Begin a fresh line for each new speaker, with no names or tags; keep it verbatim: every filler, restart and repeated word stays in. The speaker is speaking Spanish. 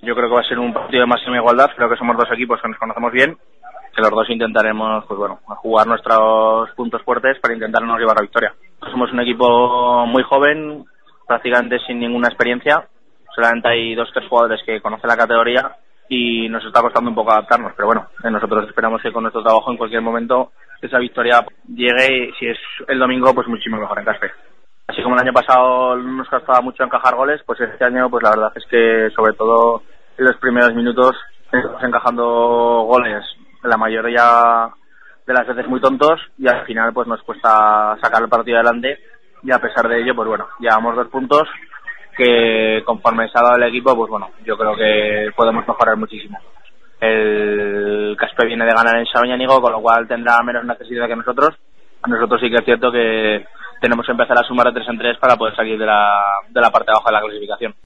Yo creo que va a ser un partido de máxima igualdad, creo que somos dos equipos que nos conocemos bien, que los dos intentaremos, pues bueno, jugar nuestros puntos fuertes para intentarnos llevar la victoria. Somos un equipo muy joven, prácticamente sin ninguna experiencia, solamente hay dos o tres jugadores que conocen la categoría y nos está costando un poco adaptarnos, pero bueno, nosotros esperamos que con nuestro trabajo en cualquier momento esa victoria llegue y si es el domingo, pues muchísimo mejor en Caspe. Así como el año pasado nos costaba mucho encajar goles, pues este año pues la verdad es que sobre todo en los primeros minutos estamos encajando goles, la mayoría de las veces muy tontos, y al final pues nos cuesta sacar el partido adelante, y a pesar de ello pues bueno, llevamos dos puntos que conforme se ha dado el equipo pues bueno, yo creo que podemos mejorar muchísimo. El Caspe viene de ganar en Sabiñánigo, con lo cual tendrá menos necesidad que nosotros. A nosotros sí que es cierto que tenemos que empezar a sumar de tres en tres para poder salir de la, de la parte de abajo de la clasificación.